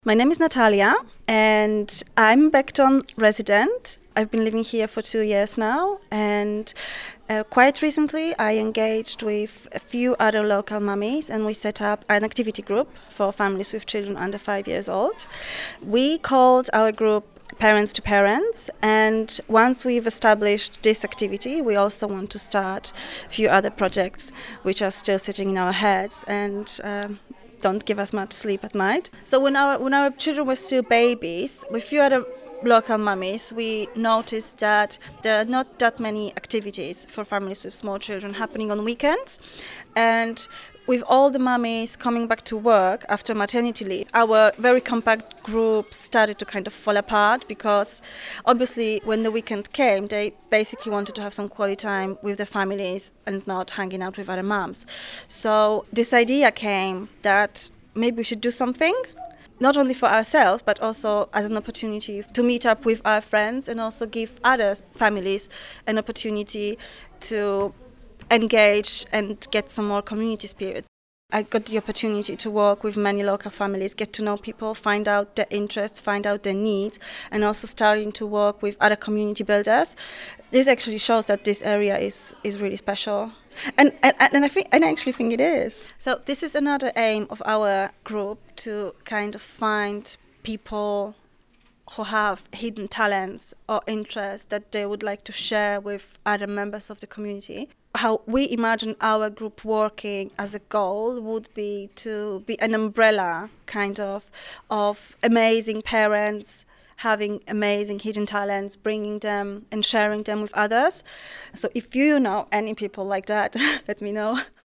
My name is Natalia and I'm Beckton resident. I've been living here for 2 years now, and quite recently I engaged with a few other local mummies and we set up an activity group for families with children under 5 years old. We called our group Parents to Parents, and once we've established this activity, we also want to start a few other projects which are still sitting in our heads and don't give us much sleep at night. So when our children were still babies, with a few other local mummies, we noticed that there are not that many activities for families with small children happening on weekends. And with all the mummies coming back to work after maternity leave, our very compact group started to kind of fall apart, because obviously when the weekend came, they basically wanted to have some quality time with their families and not hanging out with other mums. So this idea came that maybe we should do something, not only for ourselves, but also as an opportunity to meet up with our friends and also give other families an opportunity to engage and get some more community spirit. I got the opportunity to work with many local families, get to know people, find out their interests, find out their needs, and also starting to work with other community builders. This actually shows that this area is really special. And I actually think it is. So this is another aim of our group, to kind of find people who have hidden talents or interests that they would like to share with other members of the community. How we imagine our group working as a goal would be to be an umbrella kind of amazing parents having amazing hidden talents, bringing them and sharing them with others. So if you know any people like that, let me know.